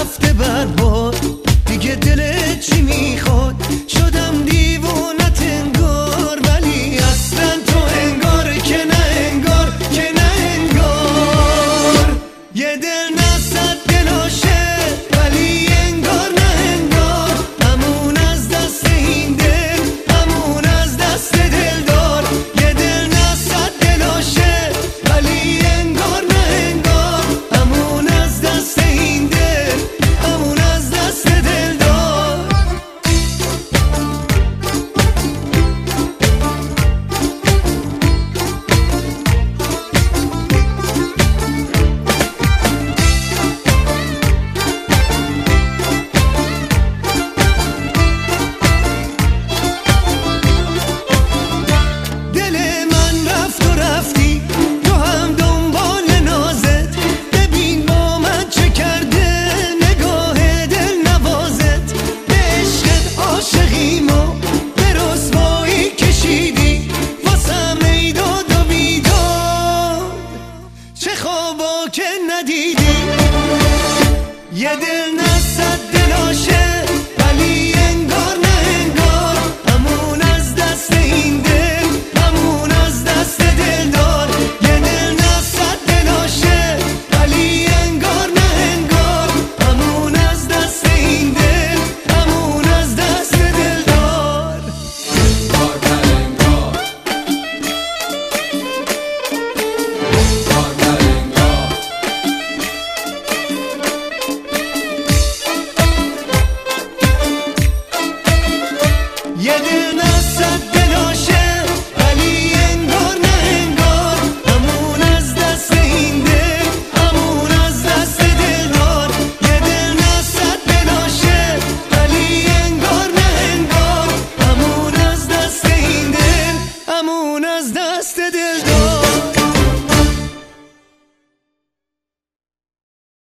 رفته برباد، دیگه دلت چی میخواد؟ شدم دیوونت انگار، ولی اصلا تو انگار که نه، انگار که نه انگار. یه دل نصد دلاشه ولی انگار نه انگار، همون از دست این دل، همون از دست دلدار. یه دل نصد دلاشه ولی انگار نه انگار، همون از دست این دل، همون از دست دلدار. دل من رفت و رفتی، تو هم دنبال نازت. ببین با من چه کرده نگاه دل نوازت. به عشقت عاشقیمو به رسوایی کشیدی، واسم ایداد و بیداد چه خوابا که ندیدی. یه دل